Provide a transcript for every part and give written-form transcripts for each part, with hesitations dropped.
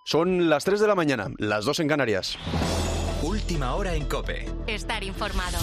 Son las 3 de la mañana, las 2 en Canarias. Última hora en COPE. Estar informado.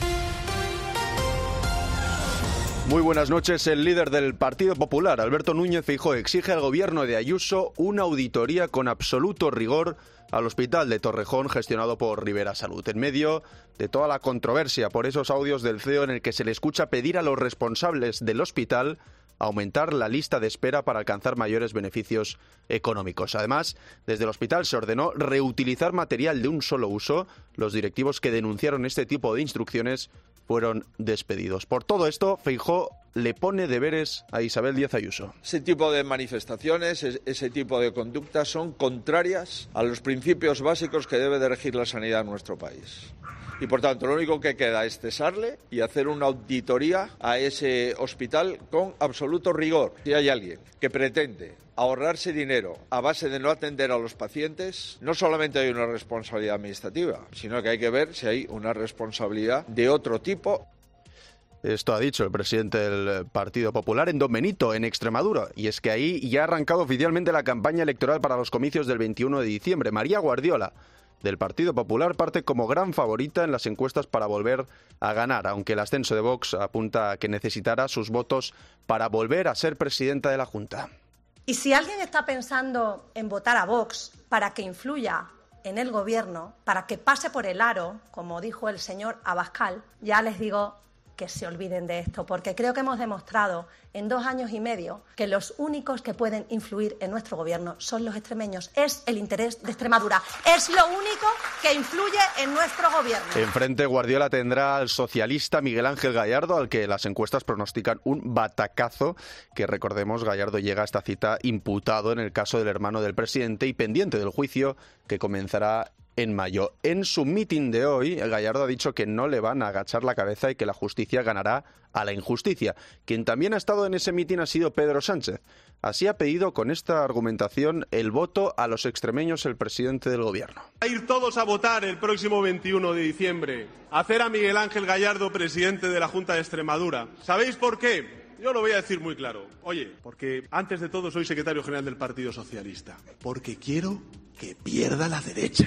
Muy buenas noches. El líder del Partido Popular, Alberto Núñez Feijóo, exige al gobierno de Ayuso una auditoría con absoluto rigor al hospital de Torrejón gestionado por Rivera Salud. En medio de toda la controversia por esos audios del CEO en el que se le escucha pedir a los responsables del hospital aumentar la lista de espera para alcanzar mayores beneficios económicos. Además, desde el hospital se ordenó reutilizar material de un solo uso. Los directivos que denunciaron este tipo de instrucciones fueron despedidos. Por todo esto, Feijóo le pone deberes a Isabel Díaz Ayuso. Ese tipo de manifestaciones, ese tipo de conductas son contrarias a los principios básicos que debe de regir la sanidad en nuestro país. Y por tanto, lo único que queda es cesarle y hacer una auditoría a ese hospital con absoluto rigor. Si hay alguien que pretende ahorrarse dinero a base de no atender a los pacientes, no solamente hay una responsabilidad administrativa, sino que hay que ver si hay una responsabilidad de otro tipo. Esto ha dicho el presidente del Partido Popular en Don Benito, en Extremadura. Y es que ahí ya ha arrancado oficialmente la campaña electoral para los comicios del 21 de diciembre. María Guardiola, del Partido Popular, parte como gran favorita en las encuestas para volver a ganar, aunque el ascenso de Vox apunta a que necesitará sus votos para volver a ser presidenta de la Junta. Y si alguien está pensando en votar a Vox para que influya en el gobierno, para que pase por el aro, como dijo el señor Abascal, ya les digo que se olviden de esto, porque creo que hemos demostrado en 2 años y medio que los únicos que pueden influir en nuestro gobierno son los extremeños. Es el interés de Extremadura. Es lo único que influye en nuestro gobierno. Enfrente, Guardiola tendrá al socialista Miguel Ángel Gallardo, al que las encuestas pronostican un batacazo, que recordemos, Gallardo llega a esta cita imputado en el caso del hermano del presidente y pendiente del juicio que comenzará en mayo. En su mitin de hoy, Gallardo ha dicho que no le van a agachar la cabeza y que la justicia ganará a la injusticia. Quien también ha estado en ese mitin ha sido Pedro Sánchez. Así ha pedido con esta argumentación el voto a los extremeños el presidente del gobierno. A ir todos a votar el próximo 21 de diciembre. A hacer a Miguel Ángel Gallardo presidente de la Junta de Extremadura. ¿Sabéis por qué? Yo lo voy a decir muy claro. Oye, porque antes de todo soy secretario general del Partido Socialista. Porque quiero que pierda la derecha.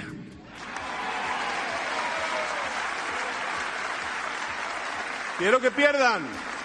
¡Quiero que pierdan!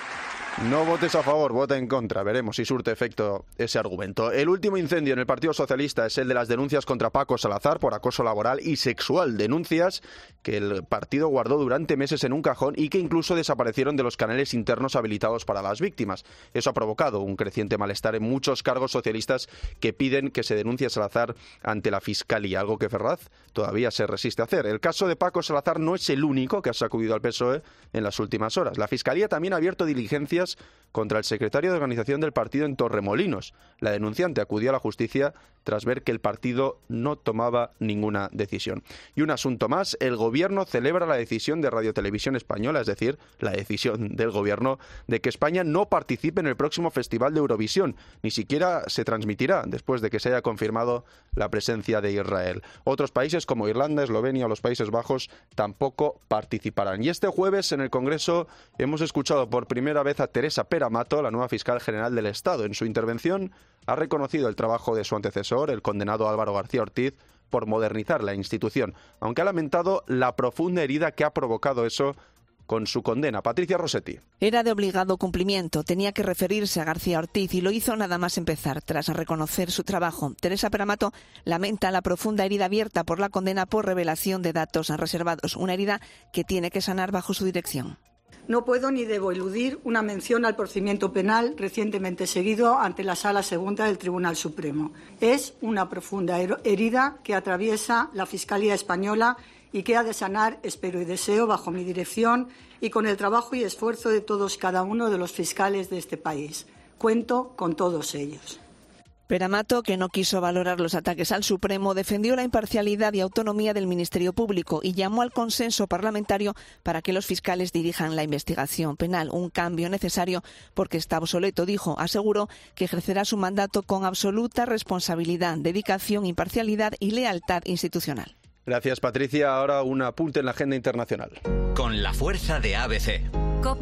No votes a favor, vota en contra. Veremos si surte efecto ese argumento. El último incendio en el Partido Socialista es el de las denuncias contra Paco Salazar por acoso laboral y sexual. Denuncias que el partido guardó durante meses en un cajón y que incluso desaparecieron de los canales internos habilitados para las víctimas. Eso ha provocado un creciente malestar en muchos cargos socialistas que piden que se denuncie a Salazar ante la Fiscalía, algo que Ferraz todavía se resiste a hacer. El caso de Paco Salazar no es el único que ha sacudido al PSOE en las últimas horas. La Fiscalía también ha abierto diligencias contra el secretario de organización del partido en Torremolinos. La denunciante acudió a la justicia tras ver que el partido no tomaba ninguna decisión. Y un asunto más, el gobierno celebra la decisión de Radio Televisión Española, es decir, la decisión del gobierno de que España no participe en el próximo Festival de Eurovisión. Ni siquiera se transmitirá después de que se haya confirmado la presencia de Israel. Otros países como Irlanda, Eslovenia o los Países Bajos tampoco participarán. Y este jueves en el Congreso hemos escuchado por primera vez a Teresa Peramato, la nueva fiscal general del Estado. En su intervención ha reconocido el trabajo de su antecesor, el condenado Álvaro García Ortiz, por modernizar la institución, aunque ha lamentado la profunda herida que ha provocado eso con su condena. Patricia Rossetti. Era de obligado cumplimiento, tenía que referirse a García Ortiz y lo hizo nada más empezar. Tras reconocer su trabajo, Teresa Peramato lamenta la profunda herida abierta por la condena por revelación de datos reservados, una herida que tiene que sanar bajo su dirección. No puedo ni debo eludir una mención al procedimiento penal recientemente seguido ante la Sala Segunda del Tribunal Supremo. Es una profunda herida que atraviesa la Fiscalía Española y que ha de sanar, espero y deseo, bajo mi dirección y con el trabajo y esfuerzo de todos cada uno de los fiscales de este país. Cuento con todos ellos. Peramato, que no quiso valorar los ataques al Supremo, defendió la imparcialidad y autonomía del Ministerio Público y llamó al consenso parlamentario para que los fiscales dirijan la investigación penal. Un cambio necesario porque está obsoleto, dijo. Aseguró que ejercerá su mandato con absoluta responsabilidad, dedicación, imparcialidad y lealtad institucional. Gracias, Patricia. Ahora un apunte en la agenda internacional. Con la fuerza de ABC. COPE.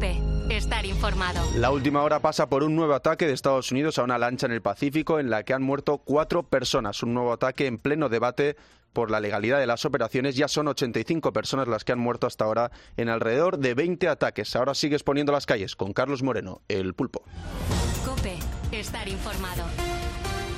estar informado. La última hora pasa por un nuevo ataque de Estados Unidos a una lancha en el Pacífico en la que han muerto 4 personas. Un nuevo ataque en pleno debate por la legalidad de las operaciones. Ya son 85 personas las que han muerto hasta ahora en alrededor de 20 ataques. Ahora sigue exponiendo las calles con Carlos Moreno, el Pulpo. COPE, estar informado.